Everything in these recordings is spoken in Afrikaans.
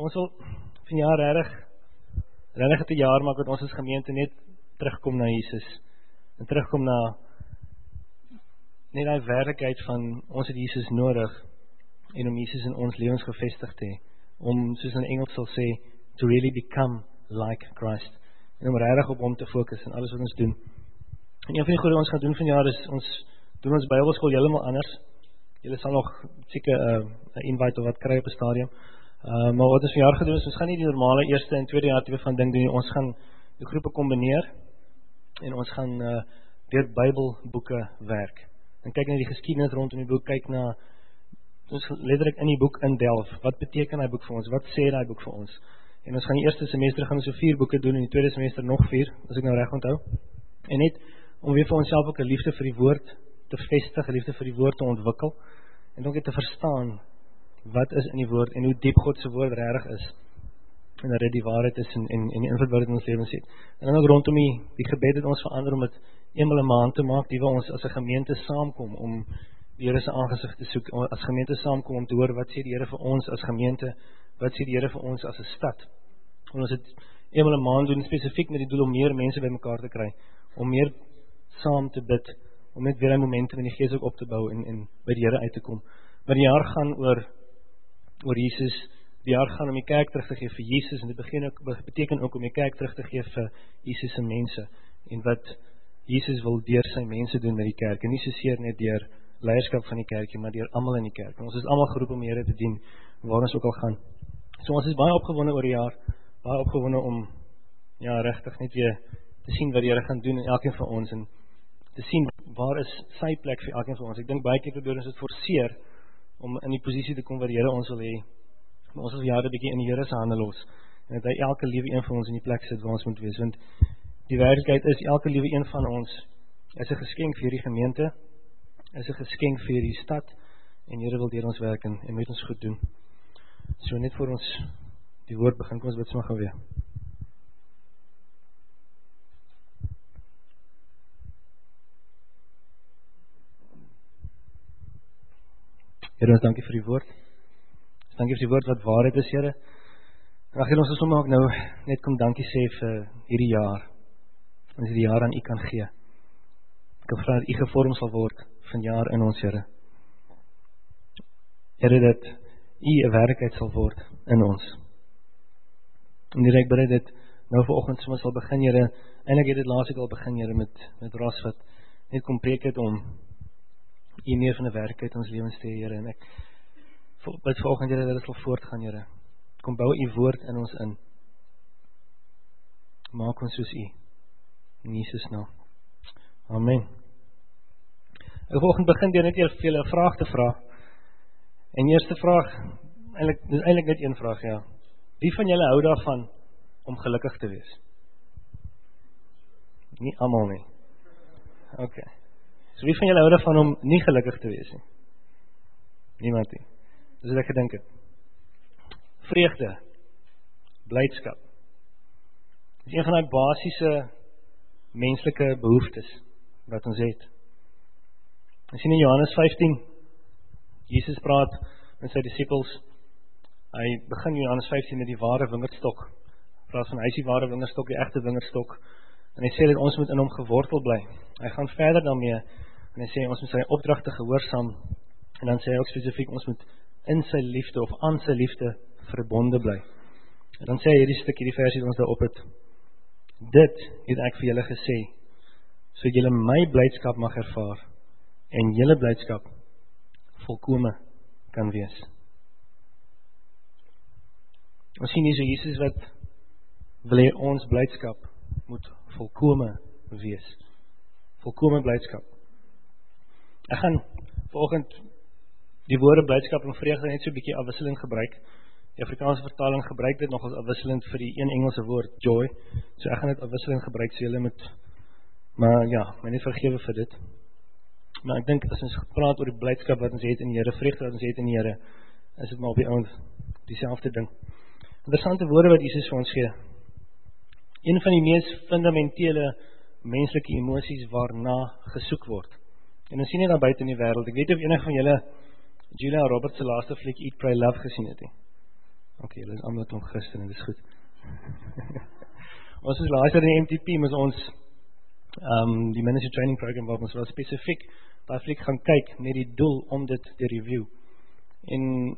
ons wil vanjaar regtig het 'n jaar maak wat ons as gemeente net terugkom na Jesus. En terugkom na net daai werklikheid van ons het Jesus nodig en om Jesus in ons lewens gevestig te hê. Om, soos in Engels sal sê, to really become like Christ. En om regtig op hom te fokus in alles wat ons doen. En een van die goeie wat ons gaan doen vanjaar is, ons doen ons Bybelskool heeltemal anders. Julle sal nog seker 'n invite of wat kry op 'n stadium. Maar wat ons vanjaar gedoen is, ons gaan nie die normale eerste en tweede jaar tipe van ding doen nie. Ons gaan die groepe kombineer en ons gaan deur Bybelboeke werk. En kyk na die geskiedenis rondom die boek, kyk na ons letterlik in die boek indelf. Wat beteken daai boek vir ons? Wat sê daai boek vir ons? En ons gaan die eerste semester gaan ons so 4 boeke doen en die tweede semester nog 4, as ek nou reg onthou. En net om weer vir onsself ook 'n liefde vir die woord te vestig, 'n liefde vir die woord te ontwikkel en ook te verstaan wat is in die woord en hoe diep God se woord regtig is. En dat dit die waarheid is en die invloed wat dit in ons lewens het. En dan ook rondom die gebed het ons verander om dit eenmal 'n maand te maak, die waar ons as 'n gemeente saamkom om die Here se aangesig te soek, as gemeente saamkom om te hoor wat sê die Here vir ons as gemeente, wat sê die Here vir ons as 'n stad. En ons het eenmal 'n maand doen spesifiek met die doel om meer mense bymekaar te kry, om meer saam te bid, om net weer 'n momentum in die gees ook op te bou en by die Here uit te kom. Maar die jaar gaan oor Jesus, die jaar gaan om die kerk terug te gee vir Jesus en dit beteken ook om die kerk terug te gee vir Jesus se mense en wat Jesus wil deur sy mense doen met die kerk en nie soseer net deur leierskap van die kerkie, maar deur almal in die kerk. En ons is almal geroep om die Here te dien waar ons ook al gaan. So ons is baie opgewonde oor die jaar, baie opgewonde om regtig net weer te sien wat die Here gaan doen in elkeen van ons en te sien waar is sy plek vir elkeen van ons. Ek dink baie keer probeer ons dit forceer om in die posisie te kom waar die Here ons wil hê. Maar ons wil jare 'n bietjie in die Here se hande los en dat hy elke liewe een van ons in die plek sit waar ons moet wees, want die werklikheid is elke liewe een van ons is 'n geskenk vir hierdie gemeente, is 'n geskenk vir hierdie stad en Here wil deur ons werk en met ons goed doen. So net voor ons die woord begin, kom ons bid sommer gou weer. Here, ons dankie vir die woord. Ons dankie vir die woord wat waarheid is, Here. En ag, ons wil sommer ook nou net kom dankie sê vir hierdie jaar. Ons hierdie jaar aan U kan gee. Ek wil vra dat U gevorm sal word vanjaar in ons, Here. Here, dat U 'n werklikheid sal word in ons. En Here, ek bid dit nou vanoggend sommer sal begin, Here. Eintlik het dit laasweek al begin, Here, met Ras wat net kom preek het om U meer van 'n werklikheid in ons lewens te hê, Here. En ek bid vanoggend, Here, dat dit sal voortgaan, Here. Kom bou U woord in ons in. Maak ons soos U. In Jesus naam. Amen. Ek wil vanoggend begin deur net vir julle 'n vraag te vra. En die eerste vraag, dis eintlik net een vraag, ja. Wie van julle hou daarvan om gelukkig te wees? Nie almal nie. Okay. So wie van julle hou daarvan om nie gelukkig te wees nie? Niemand nie. Dis wat ek gedink het. Vreugde, blydskap. Dis een van die basiese menslike behoeftes wat ons het. Ons sien in Johannes 15, Jesus praat met sy disippels. Hy begin in Johannes 15 met die ware wingerdstok. Praat van hy is die ware wingerdstok, die egte wingerdstok. En hy sê dat ons moet in hom gewortel bly. Hy gaan verder daarmee en hy sê ons moet sy opdragte gehoorsaam. En dan sê hy ook spesifiek ons moet in sy liefde of aan sy liefde verbonde bly. En dan sê hy hierdie stukkie, die versie wat ons daarop het. Dit het ek vir julle gesê, so julle my blydskap mag ervaar en julle blydskap volkome kan wees. Ons sien hier so Jesus wat wil hê ons blydskap moet volkome wees. Volkome blydskap. Ek gaan vanoggend die woorde blydskap en vreugde net so 'n bietjie afwisselend gebruik. Die Afrikaanse vertaling gebruik dit nogal afwisselend vir die een Engelse woord, joy. So ek gaan dit afwisselend gebruik, so julle moet, maar ja, my net vergewe vir dit. Maar ek dink as ons praat oor die blydskap wat ons het in die Here, vreugde wat ons het in die Here, is dit maar op die ouend dieselfde ding. Interessante woorde wat Jesus vir ons gee. Een van die mees fundamentele menslike emosies waarna gesoek word. En ons sien dit daar buite in die wêreld. Ek weet of enige van julle Julia Roberts se laaste fliek Eat, Pray, Love gesien het nie. Okay, julle is almal klomp Christene, dis goed. Ons is laaister in die MTP, moet ons die Ministry Training Program, waar ons wel spesifiek daai fliek gaan kyk, met die doel om dit te review. En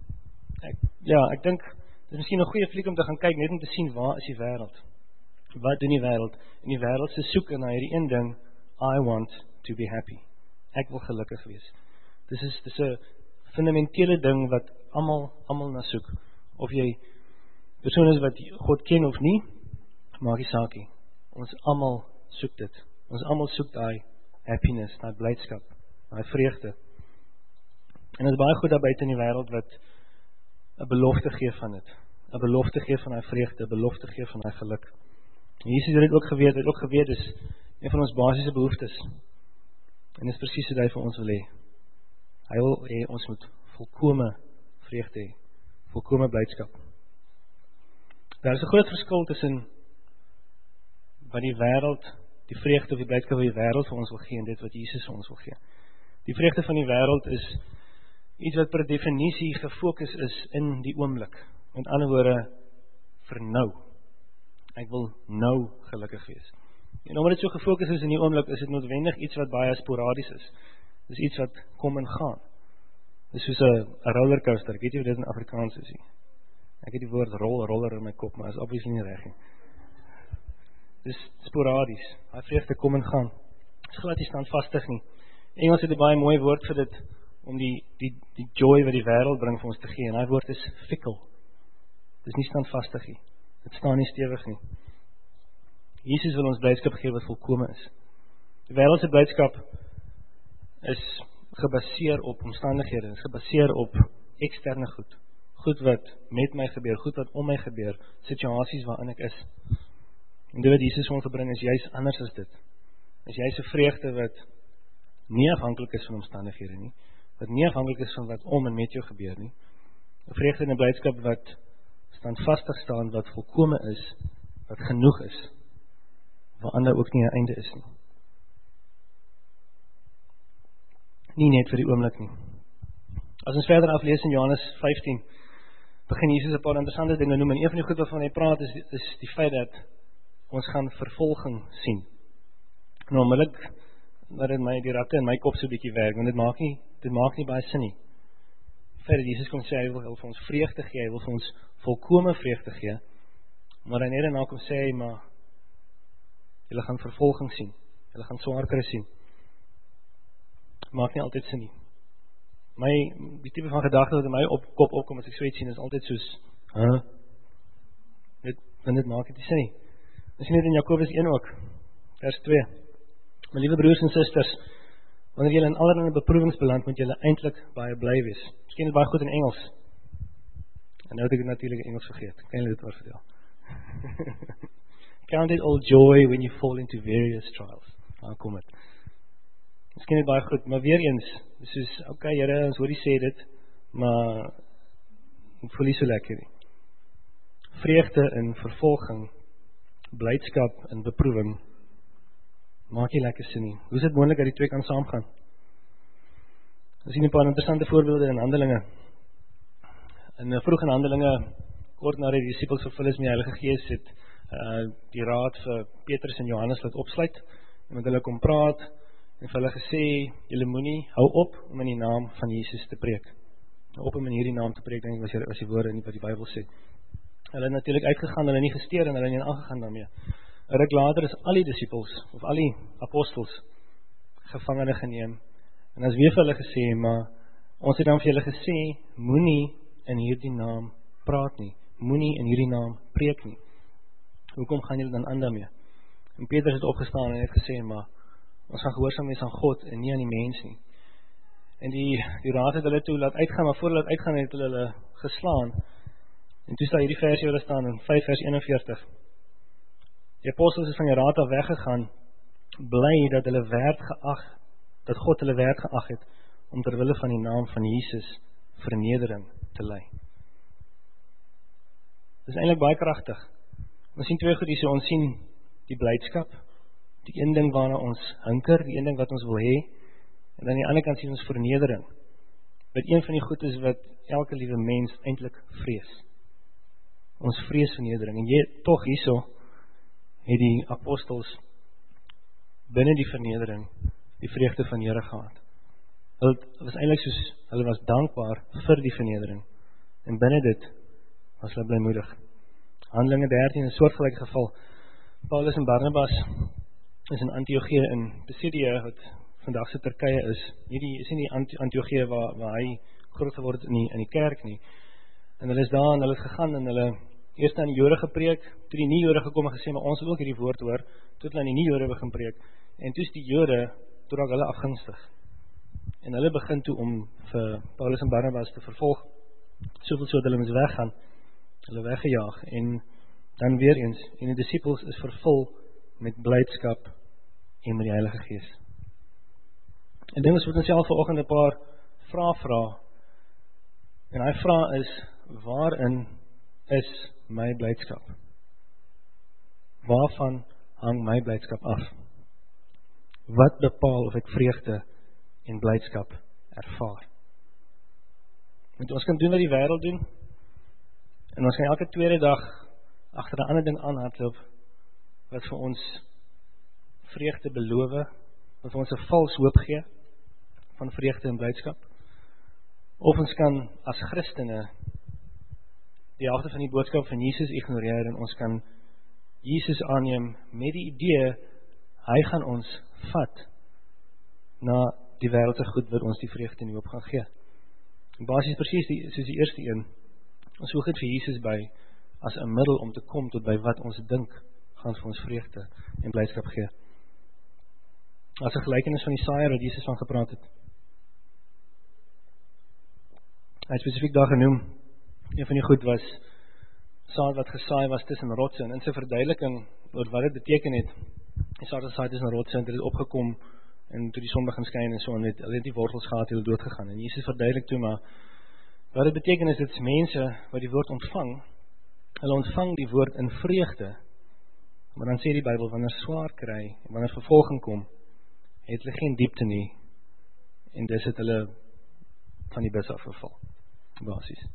ek dink, dit is miskien 'n goeie fliek om te gaan kyk, net om te sien, waar is die wêreld? Wat doen die wêreld? En die wêreld se soek na hierdie een ding, I want to be happy. Ek wil gelukkig wees. Dis 'n fundamentele ding wat almal na soek. Of jy persoon is wat God ken of nie, maak nie saak nie. Ons almal soek dit. Ons almal soek daai happiness, daai blydskap, daai vreugde. En dit is baie goed daar buite in die wêreld wat 'n belofte gee van dit. 'n Belofte gee van daai vreugde, 'n belofte gee van daai geluk. En Jesus het dit ook geweet, dis een van ons basiese behoeftes. En dis presies wat hy vir ons wil hê. Hy wil hê ons moet volkome vreugde hê, volkome blydskap. Daar is 'n groot verskil tussen wat die wêreld, die vreugde of die blydskap wat die wêreld vir ons wil gee en dit wat Jesus vir ons wil gee. Die vreugde van die wêreld is iets wat per definisie gefokus is in die oomblik. Met ander woorde, vir nou. Ek wil nou gelukkig wees. En omdat dit so gefokus is in die oomblik, is dit noodwendig iets wat baie sporadies is. Dis iets wat kom en gaan. Dis soos 'n rollercoaster. Ek weet nie hoe dit in Afrikaans is nie. Ek het die woord roller in my kop, maar is obviously nie reg nie. Dis sporadies. Daai vreugde kom en gaan. Dis glad nie standvastig nie. Engels het 'n baie mooi woord vir dit, om die joy wat die wêreld bring vir ons te gee, en daai woord is fickle. Dis nie standvastig nie. Dit staan nie stewig nie. Jesus wil ons blydskap gee wat volkome is. Die wêreld se blydskap is gebaseer op omstandighede, is gebaseer op eksterne goed. Goed wat met my gebeur, goed wat om my gebeur, situasies waarin ek is. En dit wat Jesus ons gebring is juis anders as dit. Is juis 'n vreugde wat nie afhanklik is van omstandighede nie, wat nie afhanklik is van wat om en met jou gebeur nie. 'n Vreugde en 'n blydskap wat standvastig staan, wat volkome is, wat genoeg is, waaraan daar ook nie 'n einde is nie. Nie net vir die oomblik nie. As ons verder aflees in Johannes 15, begin Jesus 'n paar interessante dinge noem, en een van die goed waarvan hy praat is die feit dat ons gaan vervolging sien. En onmiddellik, dat dit die ratte in my kop so 'n bietjie werk, want dit maak nie baie sin nie. Die feit dat Jesus kom sê, hy wil vir ons vreugde gee, hy wil vir ons volkome vreugde gee, maar hy net daarna kom sê, maar julle gaan vervolging sien, julle gaan swaar kry sien. Maak nie altyd sin nie. Die tipe van gedagte wat in my kop opkom as ek so iets sien, is altyd soos, dit maak dit nie sin nie. Ons sien dit in Jakobus 1 ook, vers 2. My liewe broers en susters, wanneer julle in allerlei beproewings beland, moet julle eintlik baie bly wees. Ek ken dit baie goed in Engels. En nou het ek dit natuurlik in Engels vergeet. Kan julle dit oor vertel? Count it all joy when you fall into various trials. Kom het. Ek ken dit baie goed, maar weer eens, soos, okay, Here, ons hoor jy sê dit, maar ek voel nie so lekker nie. Vreugde in vervolging, blydskap in beproewing, maak nie lekker sin nie. Hoe is dit moontlik dat die twee kan saamgaan? Ons sien 'n paar interessante voorbeelde in Handelinge. Vroeg in Handelinge, kort nadat die disippels vervul is met die Heilige Gees, het die raad vir Petrus en Johannes laat opsluit, en met hulle kom praat, en vir hulle gesê, julle moenie hou op om in die naam van Jesus te preek. Op om in hierdie naam te preek, denk ek was die woorde nie wat die Bybel sê. Hulle het natuurlik uitgegaan, hulle nie gesteer en hulle nie aangegaan daarmee. 'n Ruk later is al die disippels, of al die apostels, gevangene geneem. En as weer vir hulle gesê, maar ons het dan vir julle gesê, moenie in hierdie naam praat nie, moenie in hierdie naam preek nie. Hoekom gaan julle dan aan daarmee? En Petrus het opgestaan en het gesê, maar ons gaan gehoorsaam wees aan God en nie aan die mens nie. En die raad het hulle toe laat uitgaan, maar voor hulle uitgaan het hulle geslaan. En toe staan hierdie versie wat staan in 5 vers 41. Die apostels is van die raad af weggegaan, bly dat dat God hulle werd geag het, om ter wille van die naam van Jesus vernedering te lei. Dit is eintlik baie kragtig. Ons sien twee goed hier, so ons sien die blydskap, die een ding waarna ons hinker, die een ding wat ons wil hê, en aan die ander kant sien ons vernedering. Wat een van die goed is wat elke liewe mens eintlik vrees. ons vrees vernedering. En tog hierso het die apostels binne die vernedering die vreugde van die Here gehad. Hulle was eintlik soos, hulle was dankbaar vir die vernedering. En binne dit was hulle blymoedig. Handelinge 13, 'n soortgelyke geval. Paulus en Barnabas is in Antiochië in Pisidia, wat vandag se Turkye is. Is nie die Antiochië waar hy groot geword het in die kerk nie. En hulle is daar en hulle het gegaan en hulle eerst aan die Jode gepreek, toe die nie-Jode gekom en gesê, maar ons wil ook hierdie woord hoor, toe hulle aan die nie-Jode begin preek. En toe is die Jode, toe raak hulle afgunstig. En hulle begin toe om vir Paulus en Barnabas te vervolg, soveel so dat hulle moes weggaan, hulle weggejaag, en dan weer eens, en die disciples is vervul met blydskap en met die Heilige Gees. En ding is, moet ons self vanoggend 'n paar vrae vra, en die vraag is, waarin is my blydskap? Waarvan hang my blydskap af? Wat bepaal of ek vreugde en blydskap ervaar? Want ons kan doen wat die wêreld doen, en ons kan elke tweede dag agter 'n ander ding aanhardloop, wat vir ons vreugde beloof, wat vir ons 'n vals hoop gee, van vreugde en blydskap. Of ons kan as Christene die helfte van die boodskap van Jesus ignoreer, en ons kan Jesus aanneem met die idee, hy gaan ons vat na die wêreldse goed wat ons die vreugde en die hoop gaan gee. Basies presies soos die eerste een, ons voeg dit vir Jesus by, as 'n middel om te kom tot by wat ons dink, gaan vir ons vreugde en blydskap gee. As 'n gelykenis van die saaier wat Jesus van gepraat het. Hy het spesifiek daar genoem, een van die goed was, saad wat gesaai was tussen rotse, en in sy verduideliking, oor wat dit beteken het, die saad gesaai tussen rotse, en dit het opgekom, en toe die son begin skyn, en so, en hulle het die wortels gehad, hulle doodgegaan, en Jesus verduidelik toe, maar, wat dit beteken is, dit is mense, wat die woord ontvang, hulle ontvang die woord in vreugde, maar dan sê die Bybel, wanneer swaar kry, en wanneer vervolging kom, het hulle geen diepte nie, en dis het hulle van die bus afgeval, basies.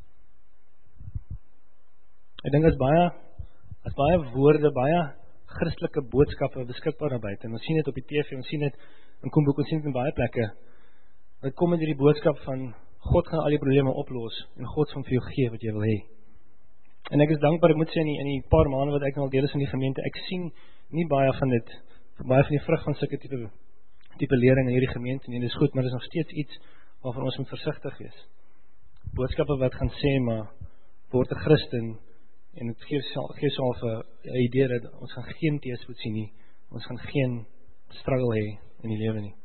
Ek dink as baie woorde, baie Christelike boodskappe beskikbaar na buite, en ons sien dit op die TV, ons sien dit in Komboek, ons sien dit in baie plekke, wat kom met die boodskap van, God gaan al die probleme oplos, en God gaan vir jou gee wat jy wil hê. En ek is dankbaar, ek moet sê, in die paar maande wat ek al deel is in die gemeente, ek sien nie baie van dit, baie van die vrug van sulke tipe lering in hierdie gemeente, en dit is goed, maar dit is nog steeds iets, waarvan ons moet versigtig wees. Boodskappe wat gaan sê, maar, word 'n Christen, en het gee so al 'n idee dat ons gaan geen teëspoed sien nie, ons gaan geen struggle hê in die lewe nie.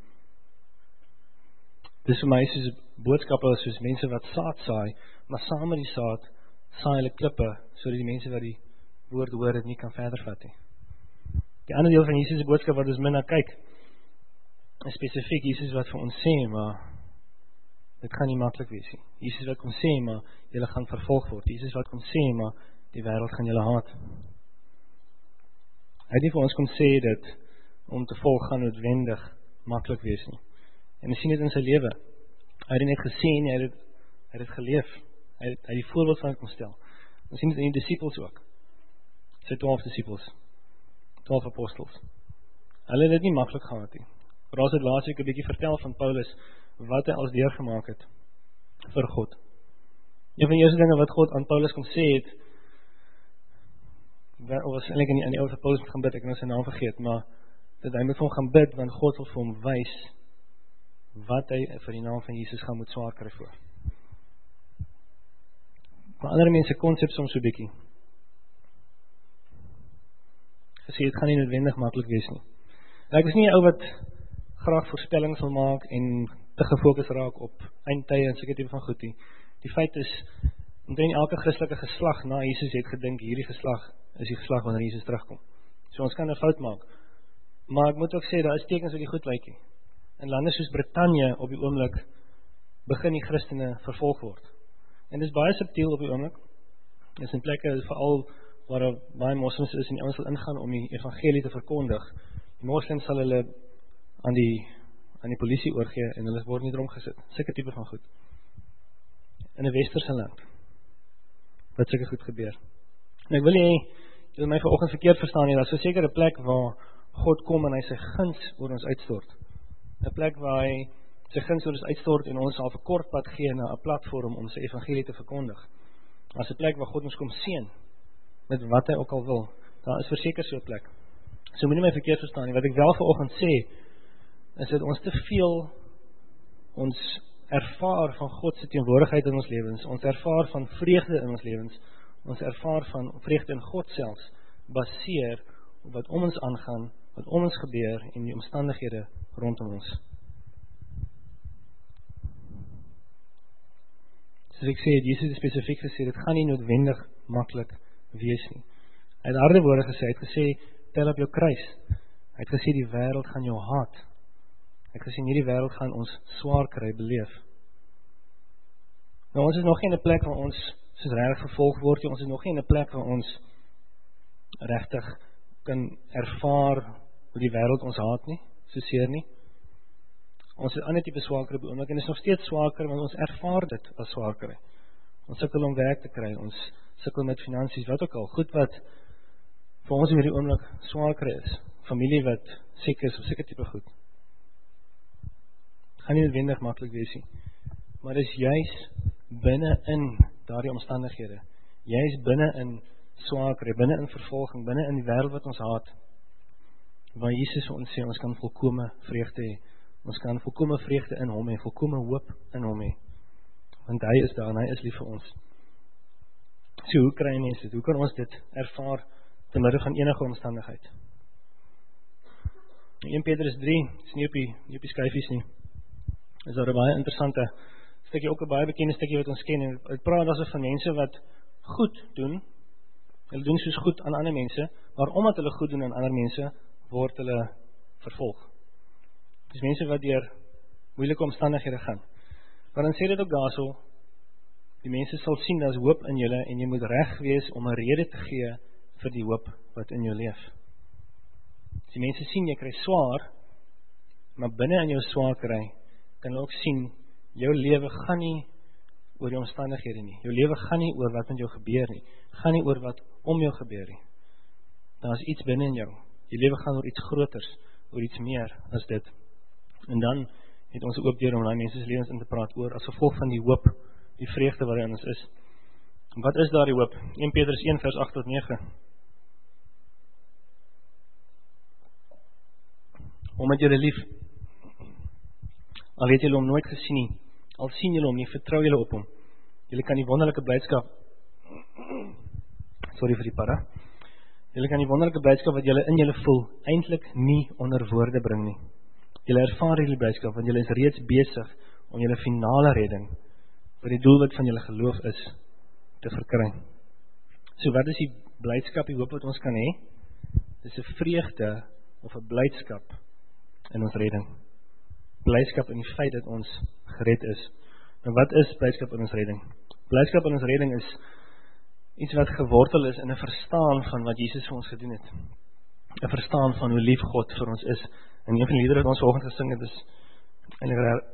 Dis vir my soos boodskappe, soos mense wat saad saai, maar saam met die saad, saai hulle klippe, sodat die mense wat die woord hoor, dit nie kan verder vat nie. Die ander deel van Jesus' boodskap wat ons min na kyk, is spesifiek Jesus wat vir ons sê, maar dit gaan nie maklik wees nie. Jesus wat kom sê, maar julle gaan vervolg word. Jesus wat kom sê, maar die wêreld gaan julle haat. Hy het nie vir ons kom sê dat om te volg gaan noodwendig maklik wees nie. En ons sien dit in sy lewe. Hy het dit net gesien, hy het dit geleef. Hy het die voorbeeld van kom stel. Ons sien dit in die disciples ook. Sy 12 disciples. 12 apostels. Hulle het dit nie maklik gehad nie. Raas het laas week 'n bietjie vertel van Paulus, wat hy alles deurgemaak het vir God. Een van die eerste dinge wat God aan Paulus kom sê het, was eintlik in die ouer Paulus moet gaan bid, ek het nou sy naam vergeet, maar dat hy moet vir hom gaan bid, want God wil vir hom wys wat hy vir die naam van Jesus gaan moet swaar kry voor. Maar ander mense konsep soms so bietjie. Gesê, het gaan nie noodwendig maklik wees nie. En ek is nie 'n ou wat graag voorspellings wil maak en te gefokus raak op eindtye en sulke tipe van goed nie. Die feit is, omtrent elke Christelike geslag na Jesus het gedink, hierdie geslag is die geslag wanneer Jesus terugkom. So ons kan 'n fout maak. Maar ek moet ook sê, daar is tekens wat die goed lyk nie. In lande soos Brittanje op die oomblik begin die Christene vervolg word. En dit is baie subtiel op die oomblik. Dit is in plekke veral waar daar baie moslims is en die ouens wil ingaan om die evangelie te verkondig. Die moslims sal hulle aan die polisie oorgee en hulle word nie drom gesit. Sulke tipe van goed. In 'n westerse land wat sulke goed gebeur. En ek wil jy my vanoggend verkeerd verstaan nie, daar is 'n sekere plek waar God kom en hy sy guns oor ons uitstort. 'n Plek waar hy sy guns oor ons uitstort en ons al 'n kort pad gee na 'n platform om sy evangelie te verkondig. Daar is 'n plek waar God ons kom seën met wat hy ook al wil. Daar is verseker so 'n plek. So moenie my verkeerd verstaan nie. Wat ek wel vanoggend sê, is dat ons te veel ons ervaar van God se teenwoordigheid in ons lewens, ons ervaar van vreugde in ons lewens, ons ervaar van vreugde in God selfs, baseer op wat om ons aangaan, wat om ons gebeur en die omstandighede rondom ons. Soos ek sê, Jesus het spesifiek gesê, dit gaan nie noodwendig maklik wees nie. Hy het harde woorde gesê, hy het gesê, tel op jou kruis. Hy het gesê, die wêreld gaan jou haat. Hy het gesê, hierdie wêreld gaan ons swaar kry beleef. Nou, ons is nog nie in 'n plek waar ons soos regtig vervolg word, ons is nog nie in 'n plek waar ons regtig kan ervaar hoe die wêreld ons haat nie, so seer nie. Ons is ander tipe swaker op die oomblik en is nog steeds swaker, want ons ervaar dit as swaker. Ons sukkel om werk te kry, ons sukkel met finansies, wat ook al, goed wat vir ons in hierdie oomblik swaker is, familie wat siek is, of seker tipe goed. Gaan nie noodwendig maklik wees nie, maar dis juis binne in daardie omstandighede, juis binne in swaker, binne in vervolging, binne in die wêreld wat ons haat, waar Jesus vir ons sê, ons kan volkome vreugde hê, ons kan volkome vreugde in hom hê, volkome hoop in hom hê, want hy is daar en hy is lief vir ons. So hoe kry mense dit? Hoe kan ons dit ervaar te midde van enige omstandigheid? 1 Petrus 3, is nie op die skyfies nie, is daar 'n baie interessante stukkie, ook 'n baie bekende stukkie wat ons ken, en het praat also van mense wat goed doen, hulle doen soos goed aan ander mense, maar omdat hulle goed doen aan ander mense, word hulle vervolg. Dis mense wat deur moeilike omstandighede gaan. Maar dan sê dit ook daarso, die mense sal sien, daar is hoop in julle, en jy moet reg wees om 'n rede te gee vir die hoop wat in jou leef. As die mense sien, jy kry swaar, maar binne in jou swaar kry, kan hulle ook sien, jou lewe gaan nie oor die omstandighede nie. Jou lewe gaan nie oor wat met jou gebeur nie. Gaan nie oor wat om jou gebeur nie. Daar is iets binne in jou. Jou lewe gaan oor iets groters, oor iets meer as dit. En dan het ons oop deur om daai mense se lewens in te praat oor, as gevolg van die hoop, die vreugde wat in ons is. Wat is daar die hoop? 1 Petrus 1 vers 8 tot 9. Omdat julle lief, al het julle hom nooit gesien nie, al sien julle hom nie, vertrou julle op hom. Julle kan die wonderlike blydskap, sorry vir die para, julle kan die wonderlike blydskap wat julle in julle voel, eintlik nie onder woorde bring nie. Julle ervaar hierdie blydskap, want julle is reeds besig om julle finale redding, wat die doelwit van julle geloof is, te verkry. So wat is die blydskap, die hoop wat ons kan hê? Dis 'n vreugde of 'n blydskap in ons redding. Blydskap in die feit dat ons gered is. En wat is blydskap in ons redding? Blydskap in ons redding is iets wat gewortel is in 'n verstaan van wat Jesus vir ons gedoen het. 'n Verstaan van hoe lief God vir ons is. En een van die liedere wat ons vanoggend gesing het, is eintlik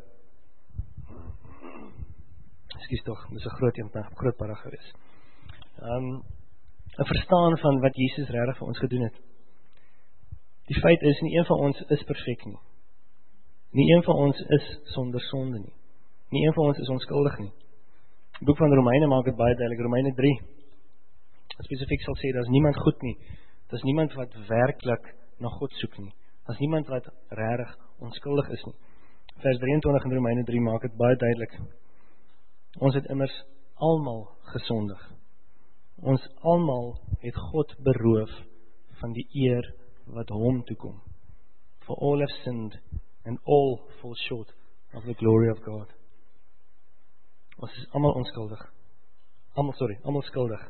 ekskuus tog, dis 'n groot para gewees. 'n Verstaan van wat Jesus regtig vir ons gedoen het. Die feit is, nie een van ons is perfek nie. Nie een van ons is sonder sonde nie. Nie een van ons is onskuldig nie. Die boek van Romeine maak dit baie duidelik, Romeine 3, spesifiek sal sê, daar is niemand goed nie. Daar is niemand wat werklik na God soek nie. Daar is niemand wat regtig onskuldig is nie. Vers 23 in Romeine 3 maak dit baie duidelik. Ons het immers almal gesondig. Ons almal het God beroof van die eer wat hom toekom. For all have sinned and all fall short of the glory of God. Ons is almal onskuldig. Almal skuldig.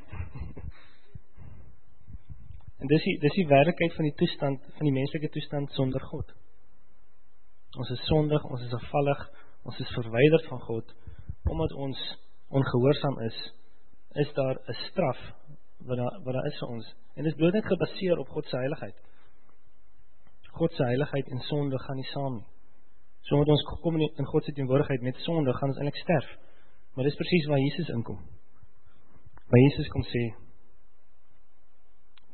En dis die werklikheid van die toestand, van die menslike toestand sonder God. Ons is sondig, ons is afvallig, ons is verwyderd van God, omdat ons ongehoorsaam is daar 'n straf wat daar is vir ons. En dit is bloot net gebaseer op God se heiligheid. God se heiligheid en sonde gaan nie saam nie. So omdat ons gekom in God se teenwoordigheid met sonde, gaan ons eintlik sterf. Maar dis presies waar Jesus inkom. Waar Jesus kom sê,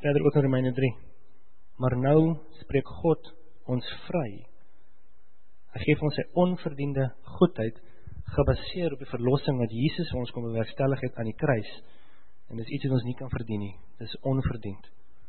verder ook in Romeine 3. Maar nou spreek God ons vry. Hy gee ons sy onverdiende goedheid, gebaseer op die verlossing wat Jesus vir ons kom bewerkstellig het aan die kruis. En dis iets wat ons nie kan verdien nie. Dis onverdiend.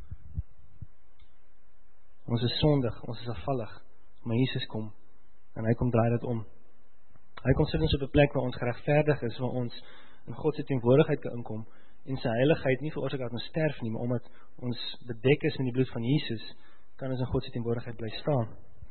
Ons is sondig, ons is afvallig, maar Jesus kom, en hy kom draai dit om. Hy kom sit ons op 'n plek waar ons geregverdig is, waar ons in God se teenwoordigheid kan inkom, en sy heiligheid nie veroorsaak dat ons sterf nie, maar omdat ons bedek is met die bloed van Jesus, kan ons in God se teenwoordigheid bly staan.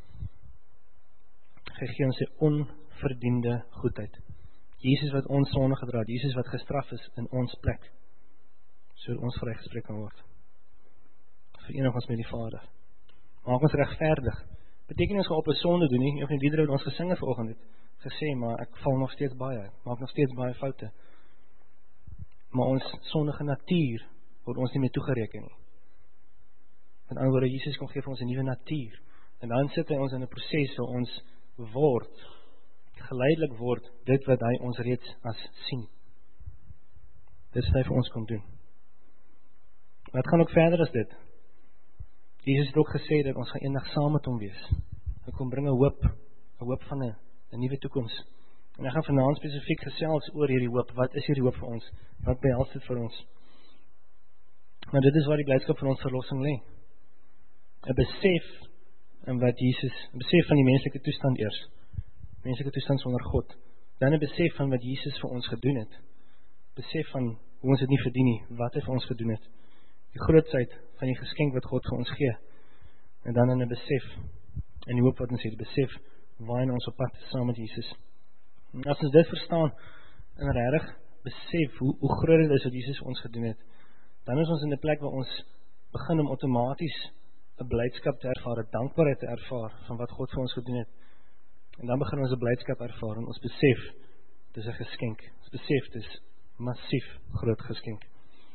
Hy gee ons sy onverdiende goedheid. Jesus wat ons sonde gedra het, Jesus wat gestraf is in ons plek, sodat ons vrygespreek kan word. Verenig ons met die Vader. Maak ons regverdig. Beteken ons gaan op 'n sonde doen nie, of die liedere wat ons gesing het vanoggend het gesê, maar ek val nog steeds baie, maak nog steeds baie foute. Maar ons sondige natuur word ons nie meer toegereken nie. Met ander woorde, Jesus kom gee vir ons 'n nuwe natuur. En dan sit hy ons in 'n proses waar ons geleidelik word, dit wat hy ons reeds as sien. Dit is hy vir ons kom doen. Maar het gaan ook verder as dit. Jesus het ook gesê dat ons gaan eendag saam met hom wees. Hy kom bring 'n hoop van 'n nuwe toekoms. En ek gaan vanaand spesifiek gesels oor hierdie hoop. Wat is hierdie hoop vir ons? Wat behels dit vir ons? Maar dit is waar die blydskap van ons verlossing lê. 'n besef van die menslike toestand eers. Menslike toestand sonder God. Dan 'n besef van wat Jesus vir ons gedoen het. Besef van hoe ons dit nie verdien nie, wat hy vir ons gedoen het. Die grootsheid van die geskenk wat God vir ons gee. En dan 'n besef, en die hoop wat ons het, besef waarheen ons op pad is saam met Jesus. En as ons dit verstaan, en regtig besef hoe groot dit is wat Jesus vir ons gedoen het, dan is ons in 'n plek waar ons begin om outomaties 'n blydskap te ervaar, 'n dankbaarheid te ervaar van wat God vir ons gedoen het. En dan begin ons 'n blydskap ervaar, en ons besef, dis 'n geskenk. Ons besef, dis massief groot geskenk.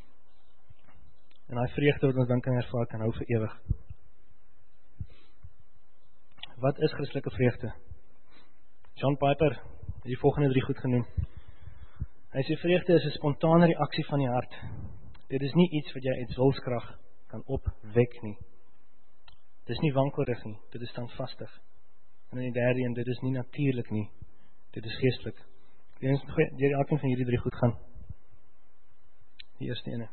En daai vreugde wat ons dan kan ervaar, kan hou vir ewig. Wat is Christelike vreugde? John Piper het die volgende 3 goed genoem. Hy sê vreugde is 'n spontane reaksie van die hart. Dit is nie iets wat jy uit wilskrag kan opwek nie. Dit is nie wankelrig nie, dit is standvastig. En in die derde een, dit is nie natuurlik nie, dit is geestelik. Deur elkeen van hierdie 3 goed gaan. Die eerste ene.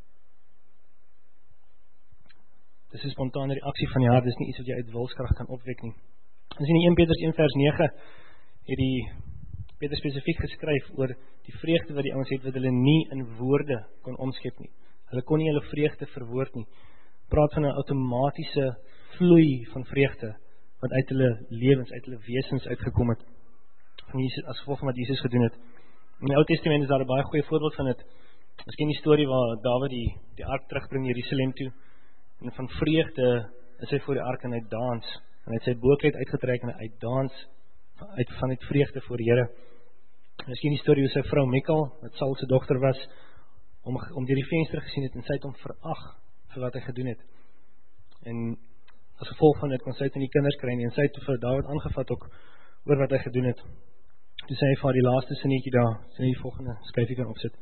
Dit is 'n spontane reaksie van die hart, dit is nie iets wat jy uit wilskrag kan opwek nie. As in 1 Petrus 1 vers 9 het die Petrus spesifiek geskryf oor die vreugde wat die ouens het wat hulle nie in woorde kon omskep nie. Hulle kon nie hulle vreugde verwoord nie. Praat van 'n outomatiese vloei van vreugde wat uit hulle lewens, uit hulle wesens uitgekom het van Jesus, as gevolg van wat Jesus gedoen het. In die Ou Testament is daar 'n baie goeie voorbeeld van dit. Miskien die storie waar Dawid die ark terugbring Jerusalem toe, en van vreugde is hy voor die ark en hy dans, en hy het sy boekleed uitgetrek en hy dans vanuit vreugde voor die Here. Miskien die storie hoe sy vrou Mikal, wat Saul se dogter was, om deur die venster gesien het en sy het hom verag vir wat hy gedoen het. En as gevolg van dit kon sy dit in die kinders kry nie, en sy het vir Dawid aangevat ook oor wat hy gedoen het. Toe sê hy vir haar die laaste sinnetjie daar, sy die volgende skyfie kan opsit.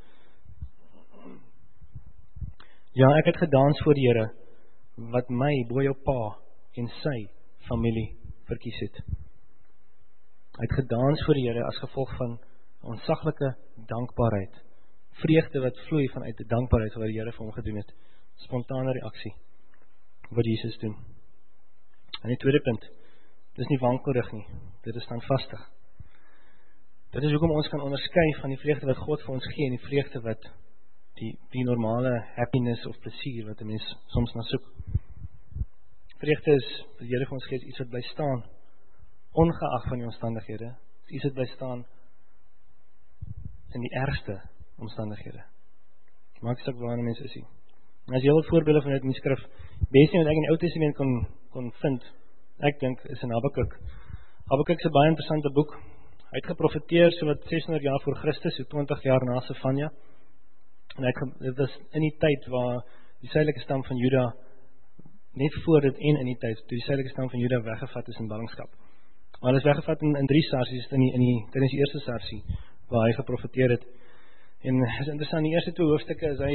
Ja, ek het gedans voor die Here, wat my bo jou pa en sy familie verkies het. Hy het gedans voor die Here as gevolg van ontsaglike dankbaarheid. Vreugde wat vloei vanuit die dankbaarheid wat die Here vir hom gedoen het. Spontane reaksie wat Jesus doen. En die tweede punt, dit is nie wankelrig nie, dit is standvastig. Dit is hoekom ons kan onderskei van die vreugde wat God vir ons gee en die vreugde wat die normale happiness of plesier wat 'n mens soms na soek. Vreugde is, wat die Here vir ons gee, is iets wat bly staan, ongeag van die omstandighede, is iets wat bly staan in die ergste omstandighede. Maak saak waar 'n mens is nie. En as jy wat voorbeelde van dit in die skrif, beste wat ek in die Ou Testament kon vind, ek dink, is in Habakuk. Habakuk is 'n baie interessante boek. Hy het geprofeteer so wat 600 jaar voor Christus, so 20 jaar na Sefanja. En dit was in die tyd waar die suidelike stam van Juda, net voor dit en in die tyd, toe die suidelike stam van Juda weggevat is in ballingskap. Maar hulle is weggevat in 3 sarsies, tydens die eerste sarsie, waar hy geprofeteer het. En is interessant, die eerste 2 hoofstukke is hy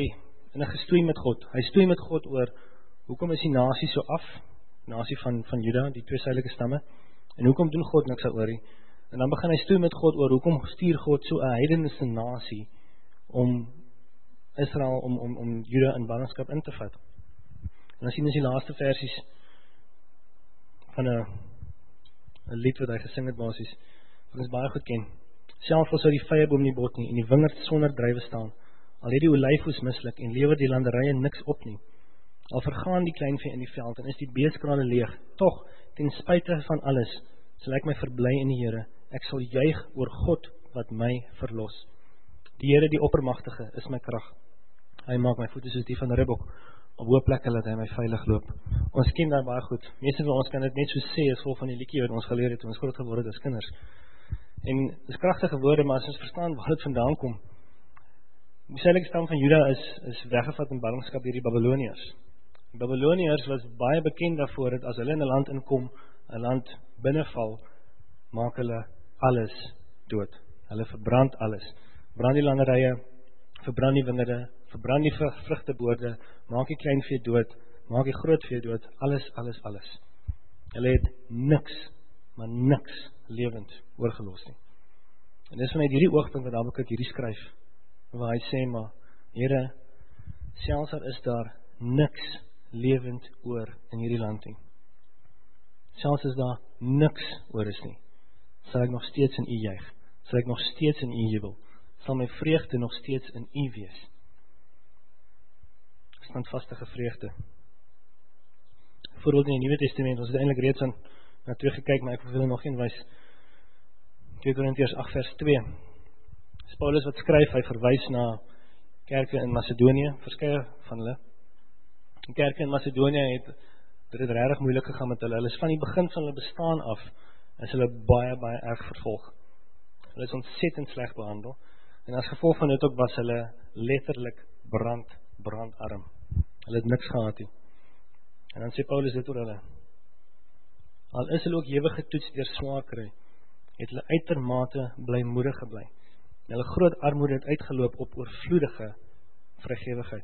in 'n gestoei met God. Hy stoei met God oor, hoekom is die nasie so af? Nasie van Juda, die twee suidelike stamme. En hoekom doen God niks daaroor nie? En dan begin hy stoei met God oor, hoekom stuur God so 'n heidense nasie om Israel, om Juda in ballingskap in te vat. En dan sien ons die laaste versies van 'n lied wat hy gesing het basies, wat ons baie goed ken. Selfs al sou die vyeboom nie bot nie, en die wingerd sonder druiwe staan, al het die olyfoes misluk, en lewer die landerye niks op nie, al vergaan die kleinvee in die veld, en is die beeskrale leeg, tog, ten spyte van alles, sal ek my verbly in die Here, ek sal juig oor God, wat my verlos. Die Here, die oppermagtige, is my krag. Hy maak my voete soos die van Ribbok, op hoë plekke laat hy my veilig loop. Ons ken daar baie goed. Meeste van ons kan dit net so sê, as vol van die liedjie wat ons geleer het, toe ons groot geword het as kinders. En dis kragtige woorde, maar as ons verstaan waar dit vandaan kom. Die suidelike stam van Juda is weggevat in ballingskap deur die Babyloniërs. Die Babyloniërs was baie bekend daarvoor, dat as hulle in 'n land inkom, 'n land binneval, maak hulle alles dood. Hulle verbrand alles. Brand die landerye, verbrand die wingerde, verbrand die vrugteboorde, maak die kleinvee dood, maak die grootvee dood, alles. Hulle het niks, maar niks lewend oorgelos nie. En dis vanuit hierdie oogpunt wat Habakuk hierdie skryf, waar hy sê, maar Here, selfs al is daar niks lewend oor in hierdie land nie. Selfs as daar niks oor is nie, sal ek nog steeds in U juig, sal ek nog steeds in U jubel, sal my vreugde nog steeds in U wees. Standvastige vreugde. Voorbeeld in die Nuwe Testament, ons het eintlik reeds na teruggekyk, maar ek wil nog een wys. 2 Korintiërs 8 vers 2. Dis Paulus wat skryf, hy verwys na kerke in Macedonië, verskeie van hulle. Die kerke in Macedonië het regtig moeilik gegaan met hulle. Hulle is van die begin van hulle bestaan af, is hulle baie erg vervolg. Hulle is ontsettend sleg behandel, en as gevolg van dit ook was hulle letterlik brandarm. Hulle het niks gehad nie. En dan sê Paulus dit oor hulle. Al is hulle ook ewig getoets deur swaar kry, het hulle uitermate blymoedig gebly. Hulle groot armoede het uitgeloop op oorvloedige vrygewigheid.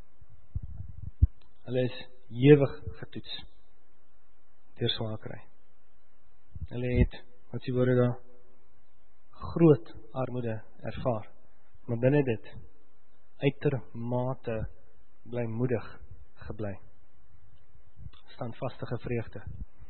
Hulle is ewig getoets deur swaar kry. Hulle het, wat die woorde daar, groot armoede ervaar, maar binne dit uitermate blymoedig gebly. Standvastige vreugde.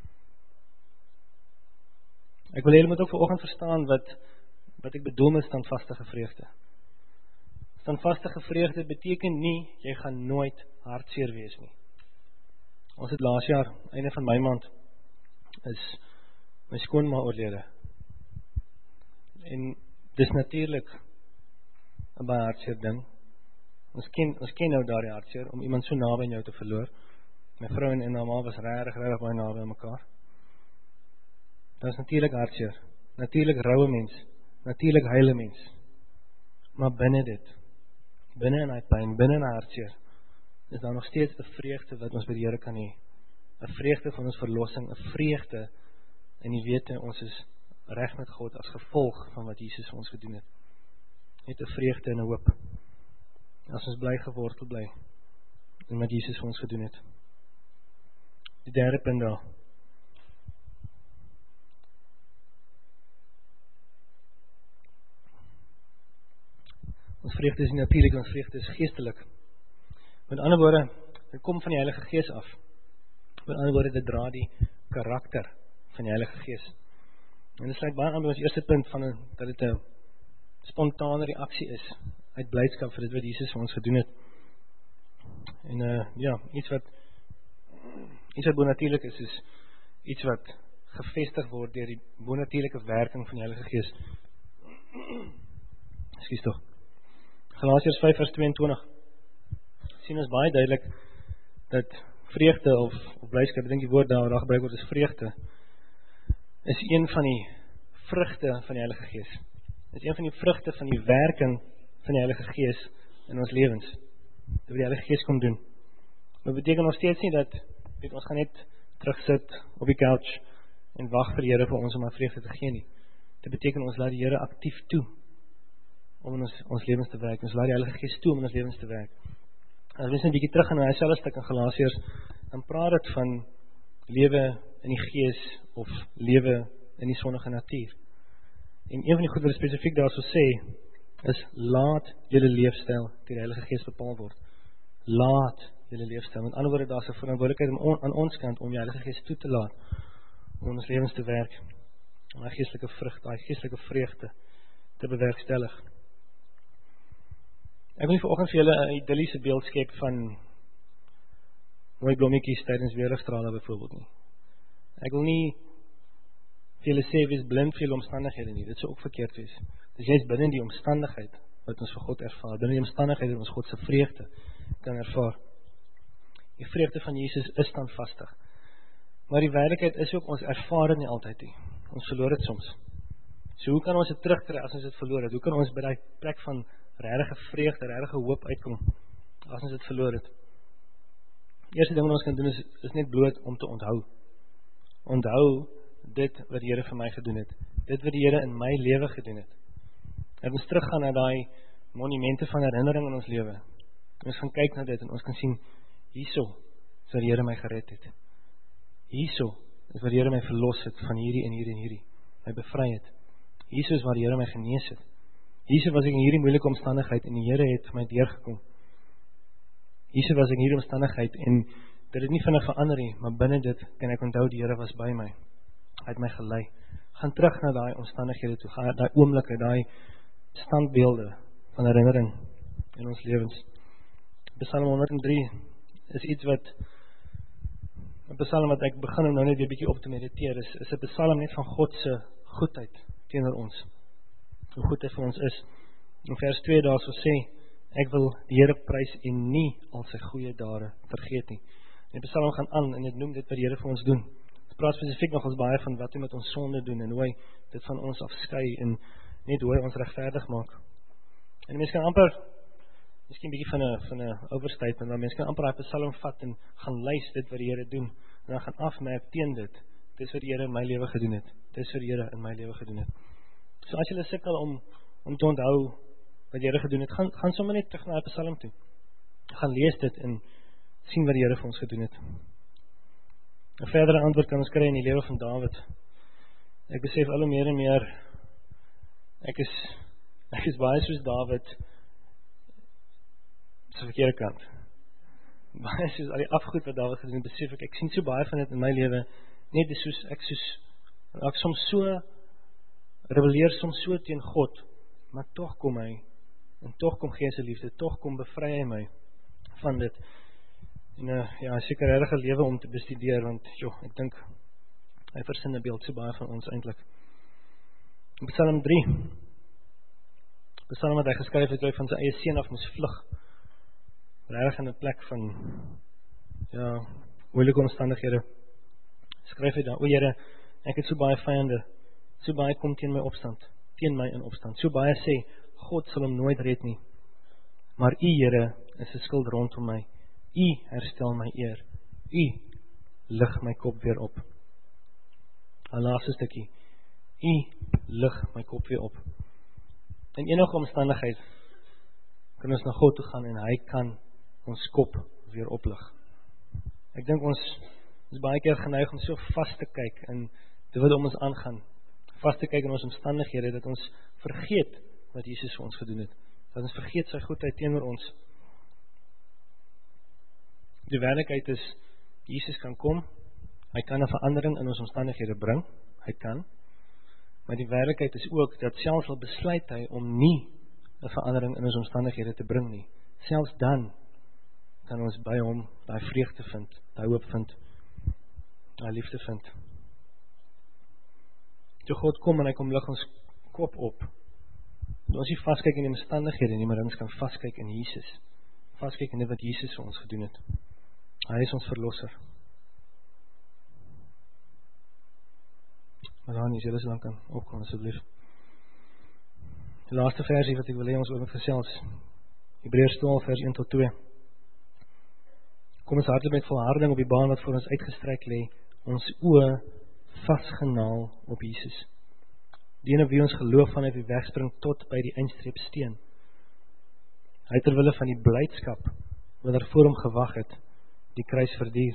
Ek wil julle moet ook vanoggend verstaan wat ek bedoel met standvastige vreugde. Standvastige vreugde beteken nie, jy gaan nooit hartseer wees nie. Ons het laas jaar, einde van my maand, is my skoonma oorlede. En dis natuurlik 'n baie hartseer ding. Ons ken nou daardie hartseer, om iemand so naby aan jou te verloor. My vrou en haar ma was regtig baie naby aan mekaar. Dit is natuurlik hartseer, natuurlik roue mens, natuurlik huile mens. Maar binne dit, binne in hy pyn, binne in hy hartseer, is daar nog steeds 'n vreugde wat ons by die Here kan hê. 'n Vreugde van ons verlossing, 'n vreugde in die wete ons is reg met God as gevolg van wat Jesus vir ons gedoen het. Net 'n vreugde en 'n hoop. As ons bly gewortel bly in wat Jesus vir ons gedoen het. Die derde punt daar. Ons vreugde is nie natuurlik, ons vreugde is geestelik. Met ander woorde, dit kom van die Heilige Gees af. Met ander woorde, dit dra die karakter van die Heilige Gees. En dit sluit baie aan by ons eerste punt van dat dit 'n spontane reaksie is uit blydskap vir dit wat Jesus vir ons gedoen het. En iets wat bonatuurlik is iets wat gevestig word deur die bonatuurlike werking van die Heilige Gees. Ekskuus tog. Galasiërs 5 vers 22. Sien ons baie duidelik dat vreugde of blydskap, ek dink die woord daar gebruik word is vreugde, is een van die vrugte van die Heilige Gees. Dit is een van die vrugte van die werking van die Heilige Gees in ons lewens. Dit wat die Heilige Gees kom doen. Maar beteken nog steeds nie dat ons gaan net terugsit op die couch en wag vir die Here vir ons om aan vreugde te gee nie. Dit beteken ons laat die Here aktief toe om in ons lewens te werk. Ons laat die Heilige Gees toe om in ons lewens te werk. As ons net 'n bietjie terug gaan na dieselfde stuk in Galasiërs, dan praat dit van lewe in die gees of lewe in die sondige natuur. En een van die goed wat spesifiek daarso sê, is laat julle leefstyl deur die Heilige Gees bepaal word. Laat julle leefstyl. Met ander woorde, daar's 'n verantwoordelikheid aan ons kant om die Heilige Gees toe te laat om in ons lewens te werk, om daai geestelike vrug, daai geestelike vreugde te bewerkstellig. Ek wil nie vanoggend vir julle 'n idilliese beeld skep van mooi blommetjies tydens weerligstrale byvoorbeeld nie. Ek wil nie vir julle sê wees blind vir julle omstandighede nie. Dit sou ook verkeerd wees. Dis juist binne die omstandigheid wat ons vir God ervaar, binne die omstandigheid wat ons God se vreugde kan ervaar. Die vreugde van Jesus is standvastig. Maar die werklikheid is ook, ons ervaar dit nie altyd nie. Ons verloor dit soms. So hoe kan ons dit terugkry as ons dit verloor het? Hoe kan ons by daai plek van regte vreugde, regte hoop uitkom as ons dit verloor het? Die eerste ding wat ons kan doen is net bloot om te onthou. Onthou dit wat die Here vir my gedoen het. Dit wat die Here in my lewe gedoen het. En ons teruggaan na daai monumente van herinnering in ons lewe. Ons gaan kyk na dit en ons kan sien, hierso is waar die Here my gered het. Hierso is waar die Here my verlos het van hierdie en hierdie en hierdie. My bevry het. Hierso is waar die Here my genees het. Hierso was ek in hierdie moeilike omstandigheid en die Here het vir my deurgekom. Hierso was ek in hierdie omstandigheid en dit het nie vinnig verander nie, maar binne dit kan ek onthou die Here was by my. Hy het my gelei. Gaan terug na daai omstandighede toe, gaan daai oomblikke, daai standbeelde van herinnering in ons lewens. Psalm 103 is iets wat 'n psalm wat ek begin om nou net 'n bietjie op te mediteer is 'n psalm net van God se goedheid teenoor ons. Hoe goed hy vir ons is. In vers 2 daarso sê, ek wil die Here prys en nie al sy goeie dade vergeet nie. En die psalm gaan aan en dit noem dit wat die Here vir ons doen. Dit praat spesifiek nog ons baie van wat hy met ons sonde doen en hoe hy dit van ons afskei en net hoe hy ons regverdig maak. En mense kan amper, miskien 'n bietjie van 'n overstatement, maar mense kan amper daai psalm vat en gaan lys dit wat die Here doen en dan gaan afmerk teen dit. Dis wat die Here in my lewe gedoen het. Dis wat die Here in my lewe gedoen het. So as jy sukkel om te onthou wat die Here gedoen het, gaan sommer net terug na die psalm toe. Gaan lees dit en sien wat die Here vir ons gedoen het. 'n verdere antwoord kan ons kry in die lewe van Dawid. Ek besef al hoe meer en meer ek is baie soos Dawid se verkeerde kant. Baie soos al die afgoed wat Dawid gedoen het, besef ek sien so baie van dit in my lewe, net soos ek soms so rebelleer soms so teen God, maar tog kom hy en tog kom gee hy sy liefde, tog kom bevry hy my van dit. En ja, seker regtig 'n lewe om te bestudeer, want ek dink hy versin 'n beeld so baie van ons eintlik. In Psalm 3, Psalm wat hy geskryf het, hy van sy eie seun af moes vlug. Regtig in 'n plek van moeilike omstandighede. Skryf hy dan, o Here, ek het so baie vyande, so baie kom teen my in opstand. So baie sê, God sal hom nooit red nie. Maar U, Here, is 'n skild rondom my. U herstel my eer. U lig my kop weer op. 'n laaste stukkie. U lig my kop weer op. In enige omstandigheid kan ons na God toe gaan en hy kan ons kop weer oplig. Ek dink ons is baie keer geneig om so vas te kyk in dit wat om ons aangaan. Vas te kyk in ons omstandighede dat ons vergeet wat Jesus vir ons gedoen het. Dat ons vergeet sy goedheid teenoor ons. Die werklikheid is, Jesus kan kom, hy kan 'n verandering in ons omstandighede bring, hy kan, maar die werklikheid is ook, dat selfs al besluit hy om nie 'n verandering in ons omstandighede te bring nie, selfs dan kan ons by hom daai vreugde vind, daai hoop vind, daai liefde vind. So God kom en hy kom lig ons kop op. Ons nie vaskyk in die omstandighede nie, maar ons kan vaskyk in Jesus. Vaskyk in dit wat Jesus vir ons gedoen het. Hy is ons verlosser. Maar dan is julle so lank kan opkom asseblief. Die laaste versie wat ek wil hê ons oor moet gesels. Hebreërs 12 vers 1 tot 2. Kom ons hardloop met volharding op die baan wat voor ons uitgestrek lê, ons oë vasgenaal op Jesus. Die een op wie ons geloof vanuit die wegspring tot by die eindstreep steen. Hy terwille van die blydskap wat daar voor hom gewag het, die kruis verduur.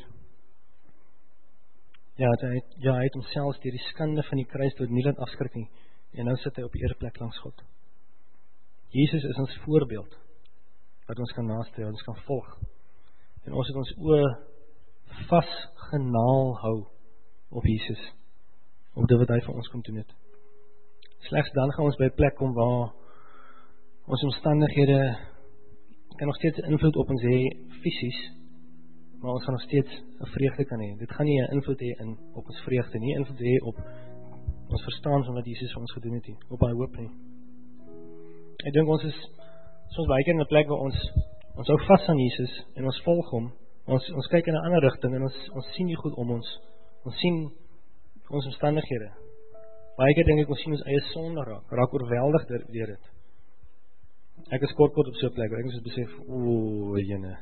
Ja, hy het homself deur die skande van die kruis tot nie laat afskrik nie, en nou sit hy op die ereplek langs God. Jesus is ons voorbeeld, wat ons kan nastreef, ons kan volg, en ons het ons oë vasgenaal hou op Jesus, op dit wat hy vir ons kom doen het. Slegs dan gaan ons by 'n plek kom waar ons omstandighede kan nog steeds invloed op ons hê fisies, maar ons gaan nog steeds 'n vreugde kan hê. Dit gaan nie 'n invloed hê op ons vreugde nie, invloed hê op ons verstaan van wat Jesus vir ons gedoen het nie, op hy hoop nie. Ek dink ons is soms baie keer in 'n plek waar ons hou vas aan Jesus en ons volg hom. Ons kyk in 'n ander rigting en ons sien nie goed om ons. Ons sien ons omstandighede. Baie keer dink ek ons sien ons eie sonde raak oorweldig deur dit. Ek is kort op so 'n plek waar ek moet besef, jene.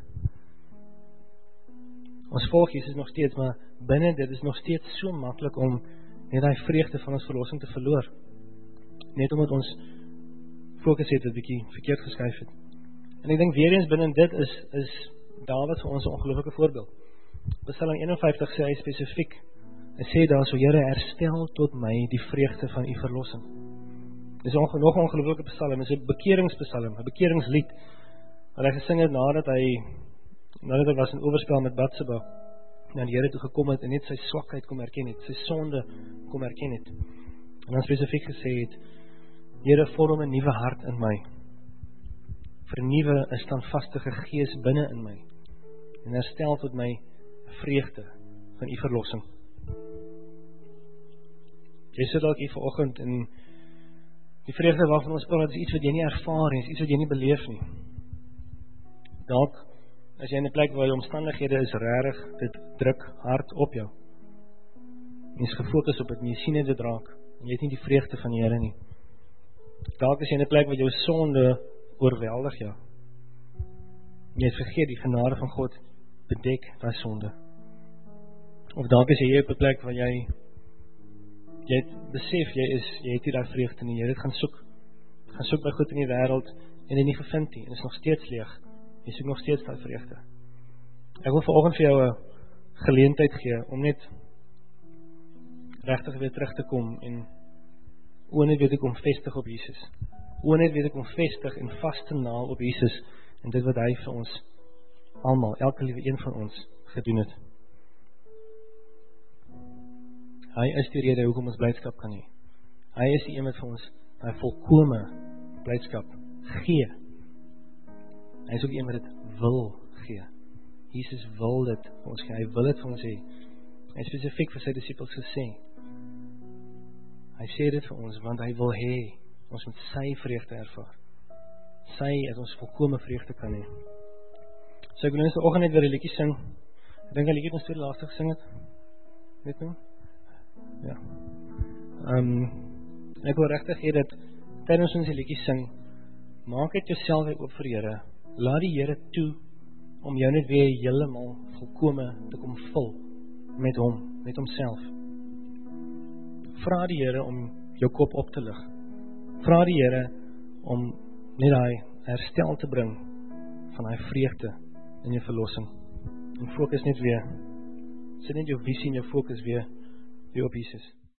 Ons volg Jesus nog steeds, maar binne dit is nog steeds so maklik om net daai vreugde van ons verlossing te verloor. Net omdat ons fokus het 'n bietjie verkeerd geskuif het. En ek dink weer eens binne dit is Dawid vir ons 'n ongelooflike voorbeeld. Psalm 51 sê hy spesifiek. Hy sê daar so, Here, herstel tot my die vreugde van u verlossing. Dis nog 'n ongelooflike psalm, dis 'n bekeringspsalm, 'n bekeringslied wat hy gesing het nadat hy was in oorspel met Batseba, na die Here toe gekom het en net sy swakheid kom erken het, sy sonde kom erken het. En dan spesifiek gesê het, Here, vorm 'n nuwe hart in my. Vernuwe 'n standvastige gees binne in my en herstel tot my vreugde van u verlossing. Jy sit dalk hier vanoggend en die vreugde waarvan ons praat is iets wat jy nie ervaar nie, is iets wat jy nie beleef nie. Dalk as jy in 'n plek waar jou omstandighede is regtig, dit druk hard op jou. Jy is gefokus op dit, jy sien dit raak en jy het nie die vreugde van die Here nie. Dalk is jy in 'n plek waar jou sonde oorweldig jou. Jy het vergeet die genade van God bedek daai sonde. Of dalk is jy op 'n plek waar jy het besef jy het nie daai vreugde nie. Jy het gaan soek by goed in die wêreld en dit nie gevind nie en is nog steeds leeg. Jy soek nog steeds daai vreugde. Ek wil vanoggend vir jou 'n geleentheid gee om net regtig weer terug te kom en net weer te kom vestig op Jesus. Net weer te kom vestig en vas te naal op Jesus en dit wat hy vir ons almal, elke liewe een van ons gedoen het. Hy is die rede hoekom ons blydskap kan hê. Hy is die een wat vir ons daai volkome blydskap gee. Hy is ook die een wat dit wil gee. Jesus wil dit vir ons gee. Hy wil dit vir ons hê. Hy het spesifiek vir sy disippels gesê. Hy sê dit vir ons want hy wil hê ons moet sy vreugde ervaar. Sy het ons volkome vreugde kan hê. So ek wil nou vanoggend net weer 'n liedjie sing. Ek dink 'n liedjie wat ons toe laaste gesing het. Weet nou? Ja. Ek wil regtig hê dat tydens ons die liedjie sing, maak dit jouself oop vir Here. Laat die Here toe om jou net weer heeltemal volkome te kom vul met hom, met homself. Vra die Here om jou kop op te lig. Vra die Here om net daai herstel te bring van daai vreugde in jou verlossing. En fokus net weer. Sit net jou visie en jou fokus weer op Jesus.